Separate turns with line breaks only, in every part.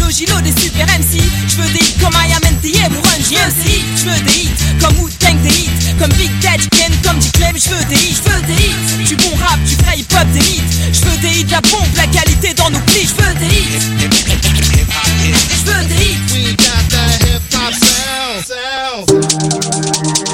Gilo des super MC. J'veux des hits comme I Am NTA ou Run DMC. J'veux des hits comme Wu-Tang, des hits comme Big Daddy Kane, comme G-Clem. J'veux des hits du bon rap, du vrai hip-hop, des hits. J'veux des hits, la pompe, la qualité dans nos plis. J'veux des hits, j'veux des hits.
We got that hip-hop sound.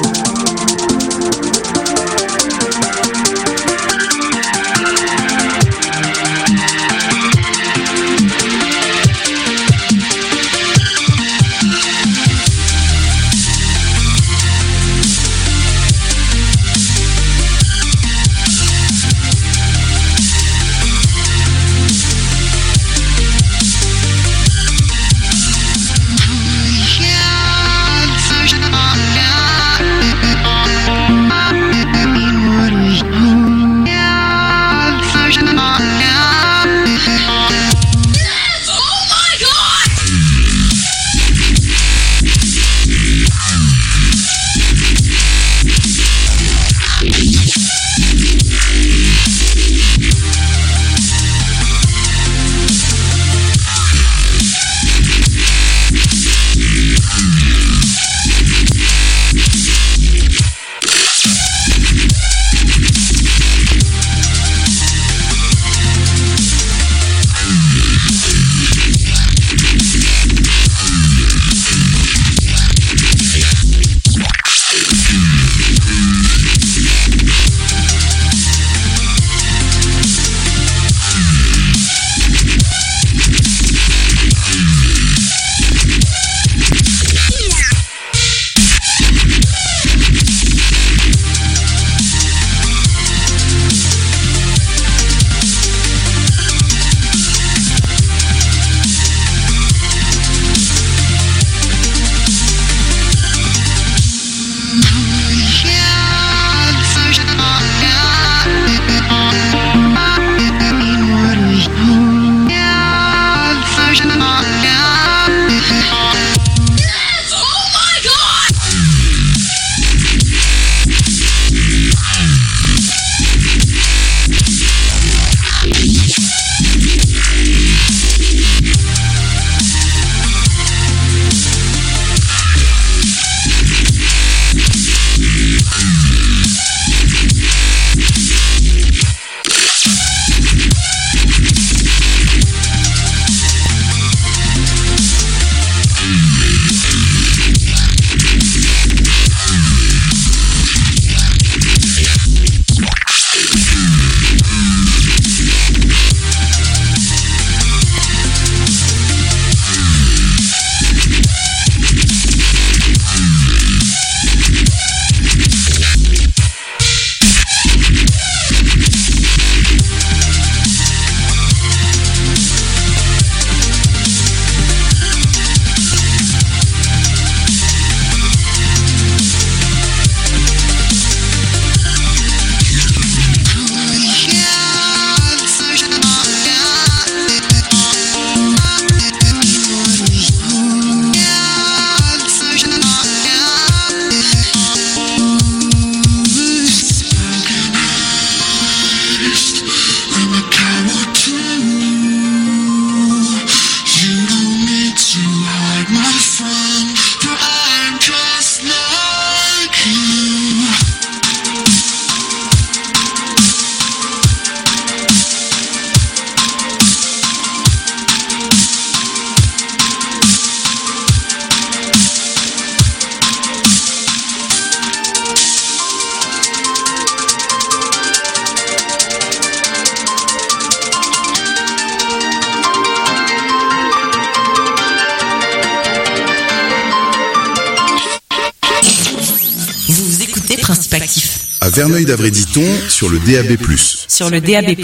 Principe actif.
À Verneuil-d'Avray-Ditton sur le DAB+.
Sur le DAB+.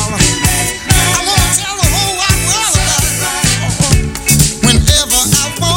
Whenever I want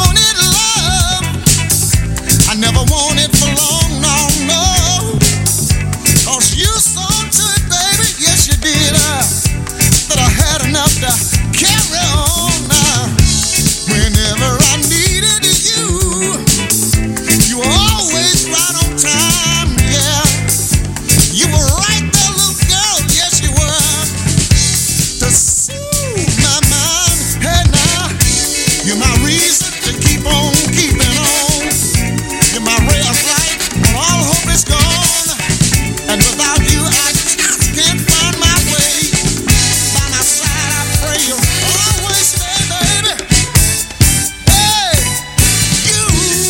reason to keep on keeping on. You're my ray of light when all hope is gone. And without you, I just can't find my way. By my side, I pray you'll always stay, baby. Hey, you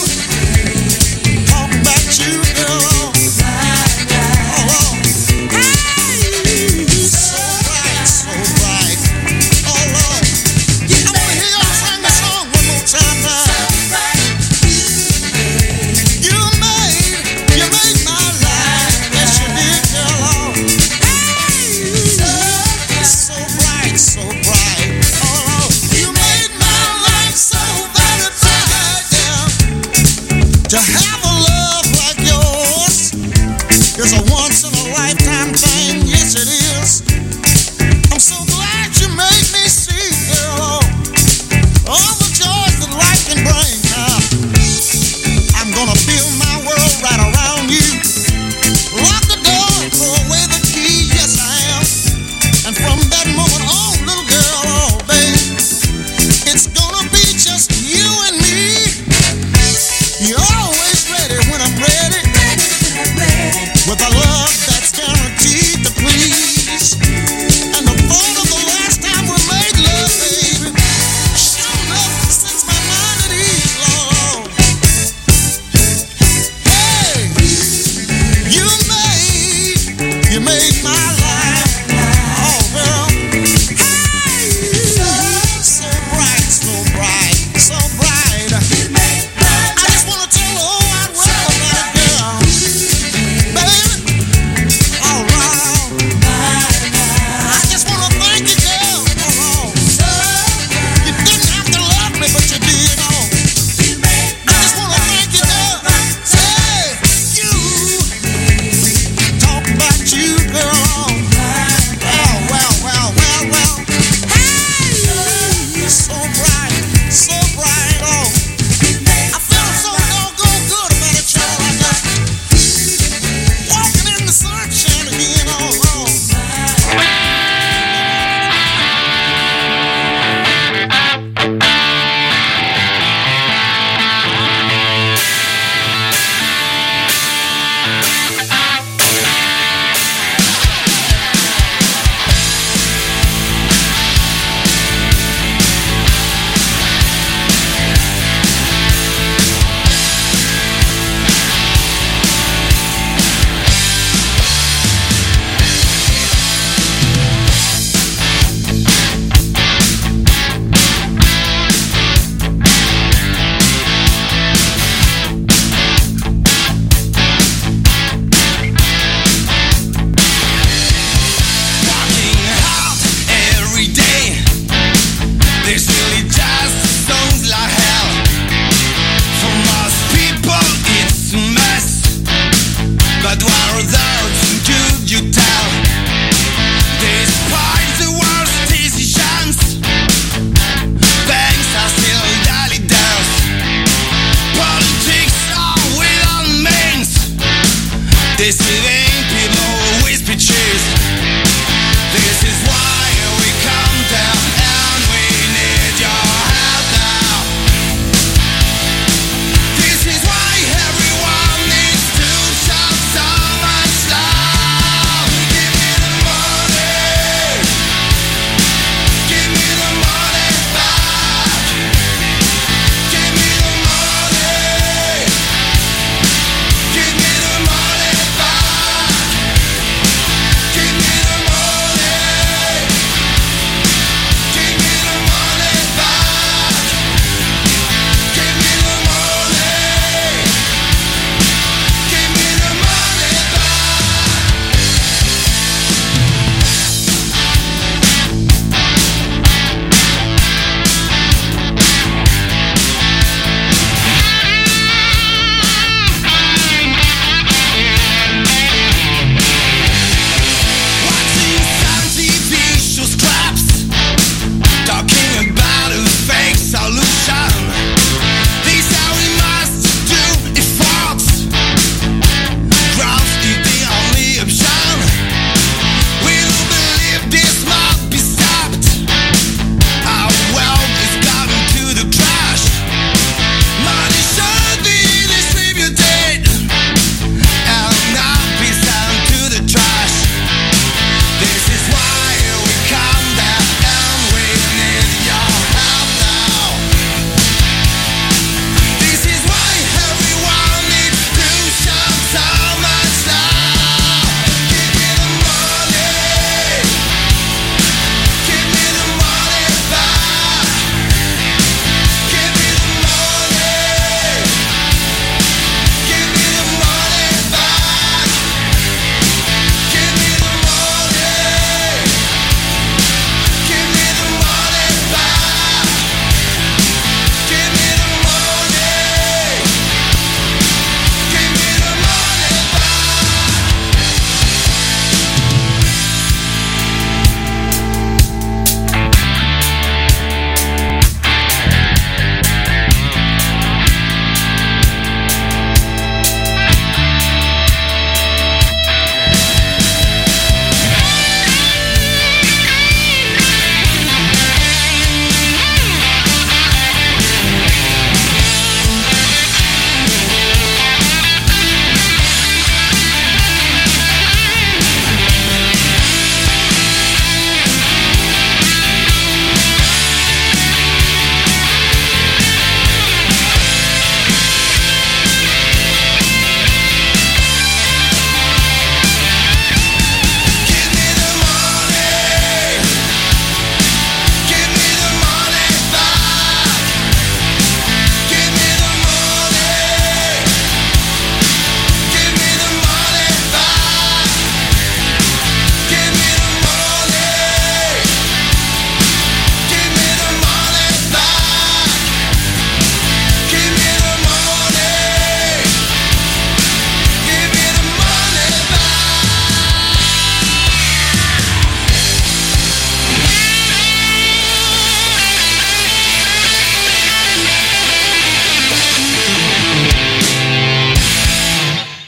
talk about you, girl. You made my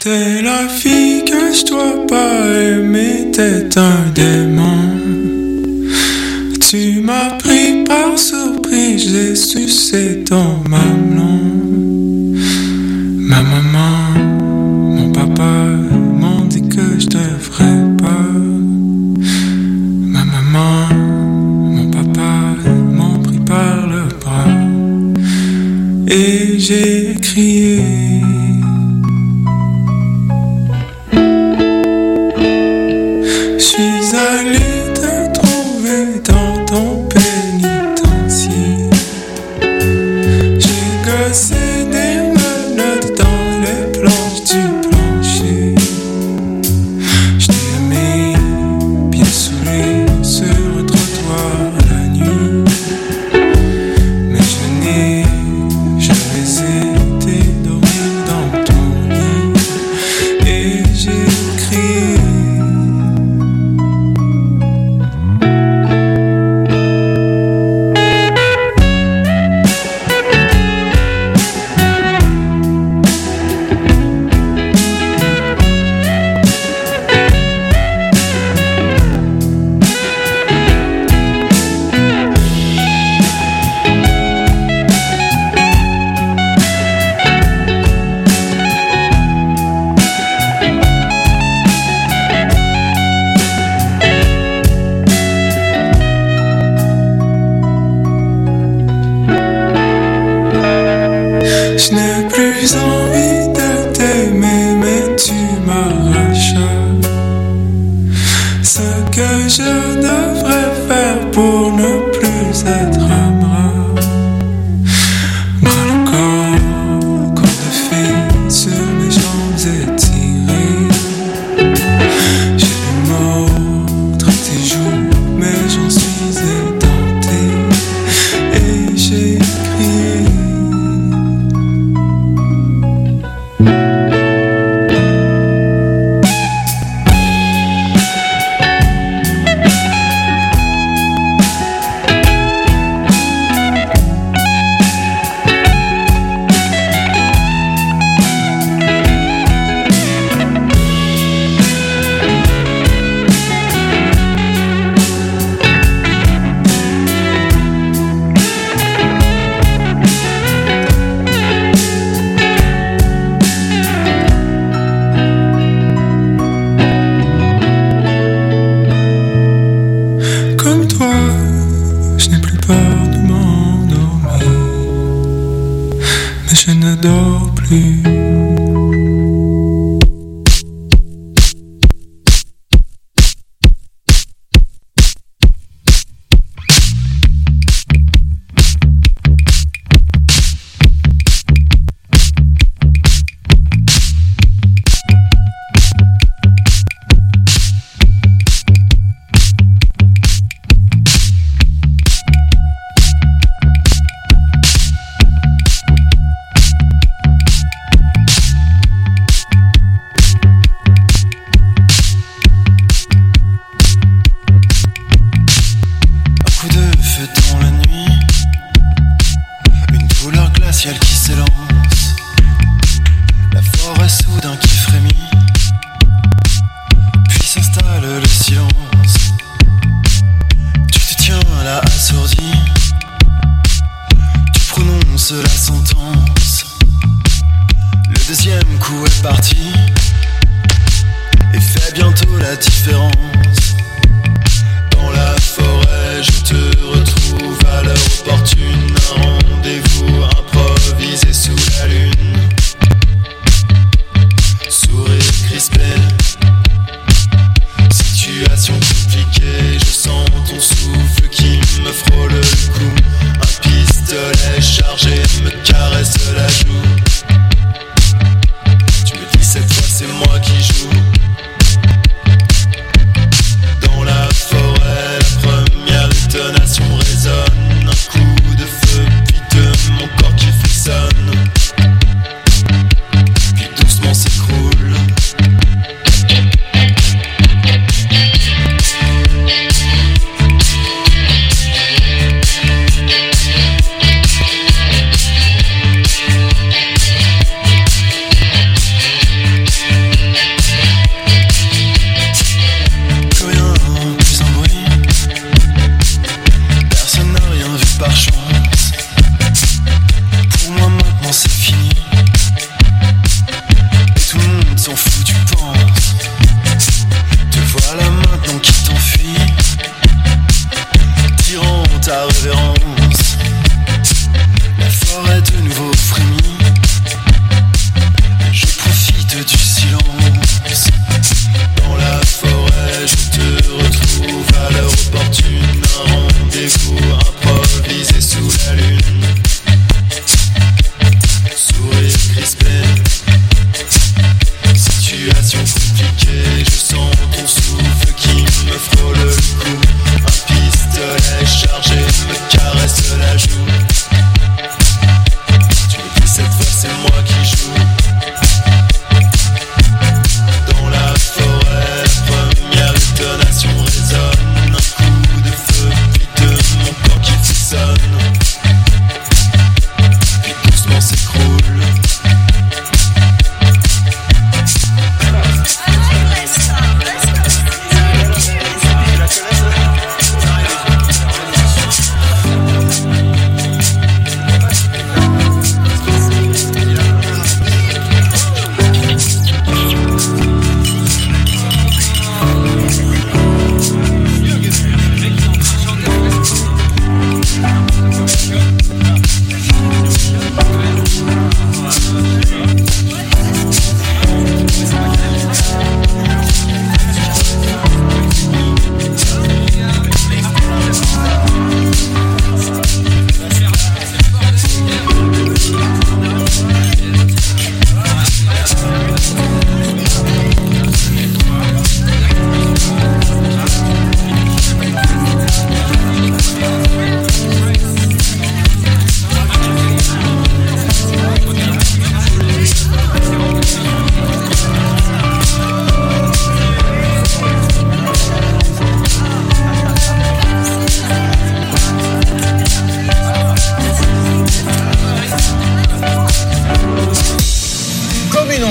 T'es la fille que je dois pas aimer, t'es un démon. Tu m'as pris par surprise, j'ai sucé ton mamelon. Ma maman, mon papa m'ont dit que je devrais pas. Ma maman, mon papa m'ont pris par le bras. Et j'ai crié. Suis allé te trouver dans ton pénitencier. J'ai gossé des menottes dans les planches du plancher. Je t'ai aimé bien saoulé sur un trottoir la nuit. Mais je n'ai jamais été dormir dans ton lit. Et j'ai crié. Je n'ai plus envie de t'aimer, mais tu m'arraches ce que je devrais faire pour ne plus être un bras. Bras le corps de fille sur mes jambes étirées. J'ai les mots entre tes joues, mais j'en suis édenté. Et j'ai crié. Comme toi, je n'ai plus peur de m'endormir, mais je ne dors plus. Dans la nuit, une douleur glaciale qui s'élance, la forêt soudain qui frémit, puis s'installe le silence. Tu te tiens là assourdi, tu prononces la sentence. Le deuxième coup est parti et fait bientôt la différence. Dans la forêt, je te retrouve à l'heure opportune. Un rendez-vous improvisé sous la lune. Sourire crispé, situation compliquée. Je sens ton souffle qui me frôle le cou. Un pistolet chargé me caresse la joue. Tu me dis cette fois c'est moi qui joue. Dans la forêt, la première détonation résonne. Un coup de feu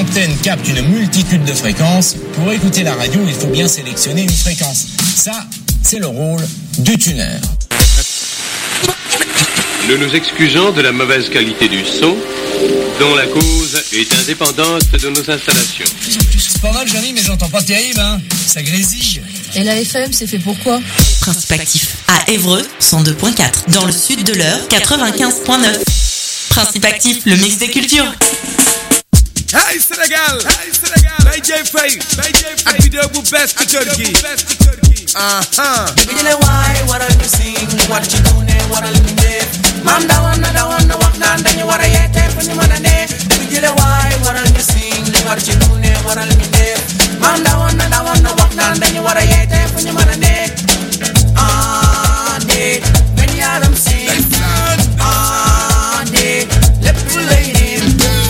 antenne capte une multitude de fréquences. Pour écouter la radio, il faut bien sélectionner une fréquence. Ça, c'est le rôle du tuner.
Nous nous excusons de la mauvaise qualité du son, dont la cause est indépendante de nos installations.
C'est pas mal, Johnny, mais j'entends pas terrible, hein. Ça grésille.
Et la FM, c'est fait pour quoi?
Principe actif à Évreux 102.4. Dans le sud de l'Eure 95.9. Principe actif, le mix des cultures.
Hey Sénégal, Bay J Faye, ak vidéo bu bees ci kër gi.
Digile waay waral ñu sing war ci dune waral ñu def maam dawoon na wax naan dañu war a yeete fu ñu mën a ne. Digile waay waral ñu sing li war ci dune waral ñu def maam dawoon na wax naan dañu war a yeete fu ñu mën a ne. De benn yaram sing de lépp lay nim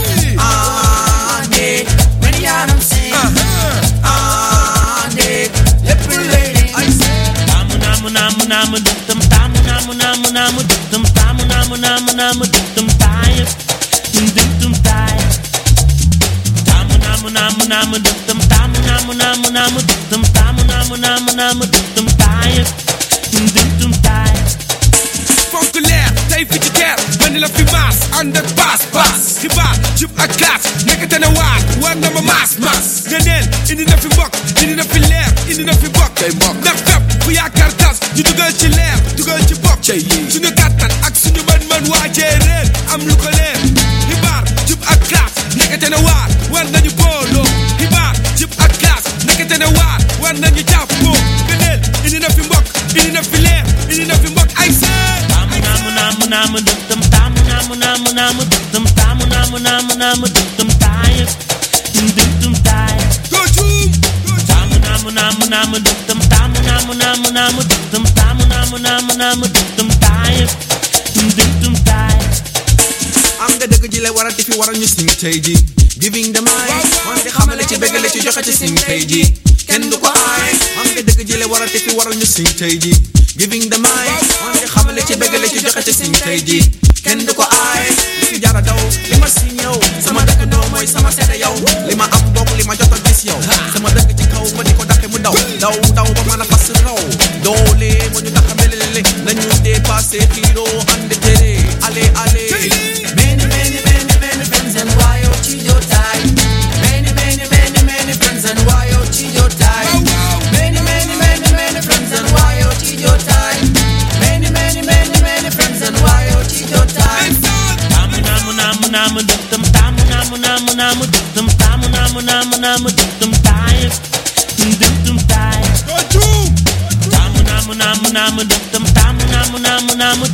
de benn yaram sing de lépp lay nim.
Namu dum tamu namu dum tamu dum taye dum taye tamu namu dum tamu namu dum taye dum taye.
Fonk leer tey fi ci teer mën la fi maas ànd ak baas xibaar jub ak classe nekkate na war na ma maas nga neel indi na fi mbokk indi na fi leer indi na fi bokk ndax fépp fu yaakaar tas ñu dugal ci leer dugal ci bokk suñu kàttan ak suñu mën waajee réer am lu ko leer xibaar jub ak classe nekkate na war nañu booloo xibaar jub ak classe nekkate na war nañu jàppoo nga neel indi na fi mbokk indi na fi leer indi na fi mbokk ay seet.
Namu dum tamu namu dum taye dum taye.
Go Jum.
Tamu namu dum tamu namu dum taye dum taye.
Am nga dëgg ji la waral di fi waral ñu sing tey ji giving the mic man di xamale ci bëggale ci joxe ci sing tey ji kenn du ko aay. Am nga dëgg ji la waral di fi waral ñu sing tey ji giving the mic man di xamale ci bëggale ci joxe ci sing tey ji kenn du ko aay. Li fi jara daw li ma si ñëw sama dëkkandoo mooy sama seede yow li ma am bokk li ma jot a gis yow sama dëkk ci kaw ma di ko daqe mu daw ba mën a fas raw doole moo ñu tax a melele nañu dépassé xiiro ànd tere allez many friends and why you cheat your time. Many friends and why you cheat your time. Many friends and why you cheat your time. Many friends and why you cheat your time.
Tamu namu dum tamu namu dum taye dum taye. Tamu namu dum tamu namu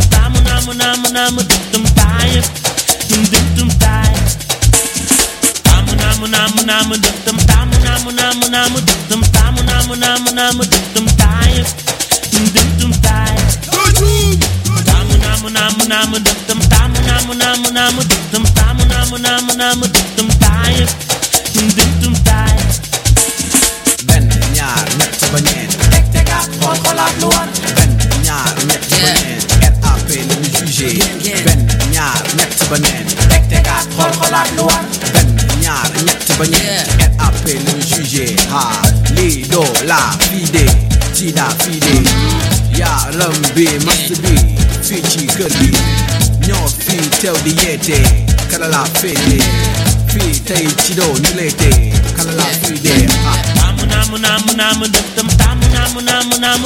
dum taye dum taye. Tamu namu dum tamu namu dum taye dum taye. Tamu namu dum tamu namu dum taye dum taye.
Ben ñaar ñett ba ñeent teg tegaat xool xolaat lu war. Ben ñaar ñett ba ñeent RAP la ñu jugé. Ben ñaar ñett ba ñeent teg tegaat xool xolaat lu war. Ben ñaar ñett ba ñeent RAP la ñu jugé. Ha lii doo la fide ci daa fide yaaram bi mast bi fii ci kër gi ñoo fii teew di yeete kala la féete fii tey ci doo ñu leete kala la fide.
Tamu namu dum tamu namu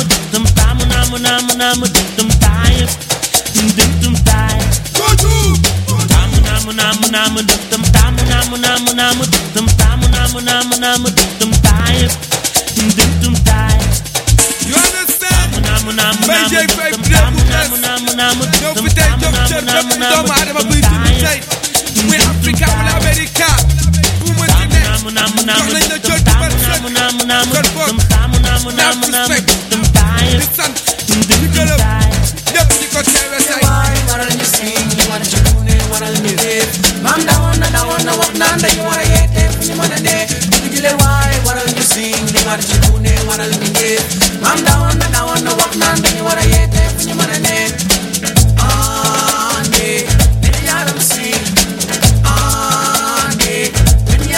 dum taye dum taye. Tamu namu dum tamu namu dum taye dum taye.
You understand? Bay J Faye vidéo bu bees ñoo fi tey jox cër bépp doomu aadama buy dund tey muy Africa wala America bu mu ci ne jox nañ la jot bu bari sëkk kon boog naa respect di sant di gërëm ñëpp di ko teewe tey.
Waral ñu sing waral ci dune waral ñu def maam dawoon na wax naan dañu war a yeete fu ñu mën a ne. Digile waay waral ñu sing li war ci dune waral ñu def maam dawoon na wax naan dañu war a yeete fu ñu mën a ne. Ande benn yaram sing ande benn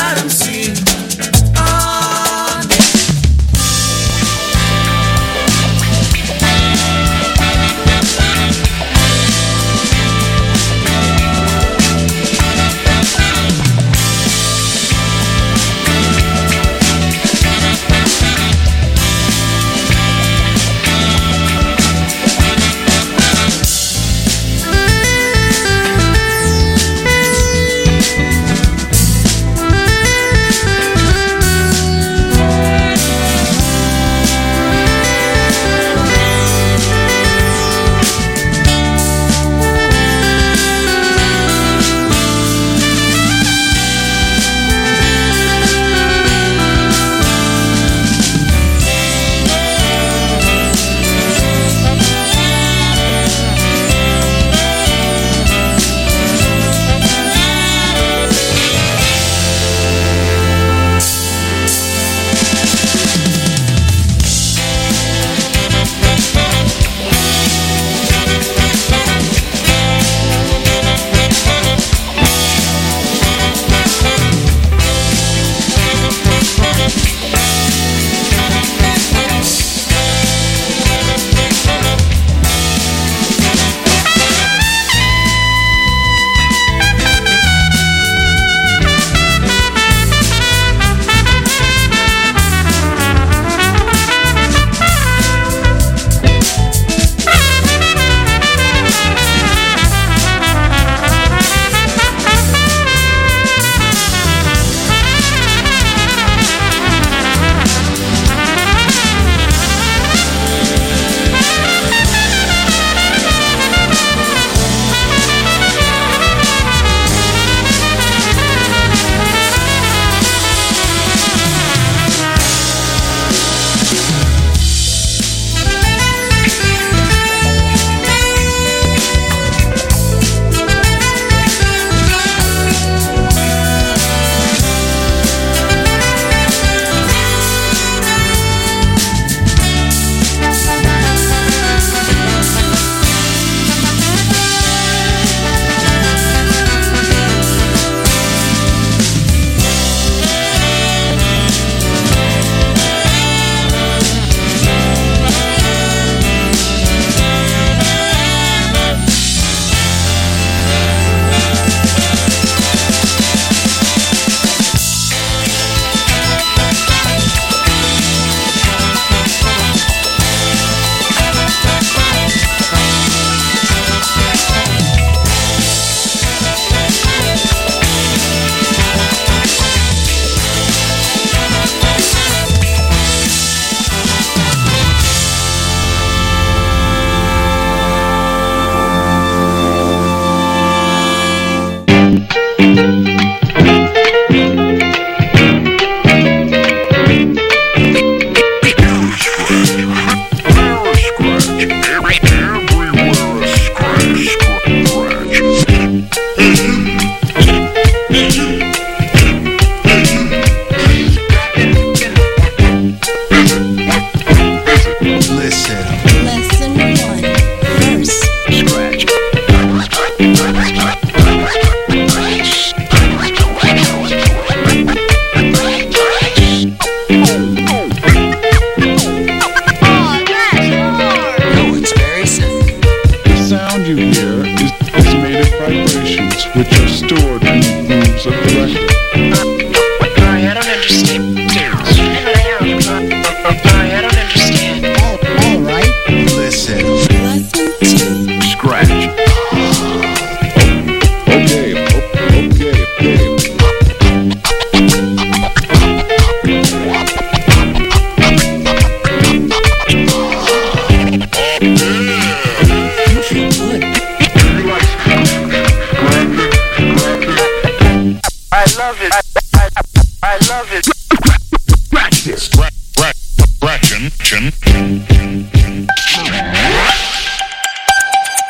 secrets which are stored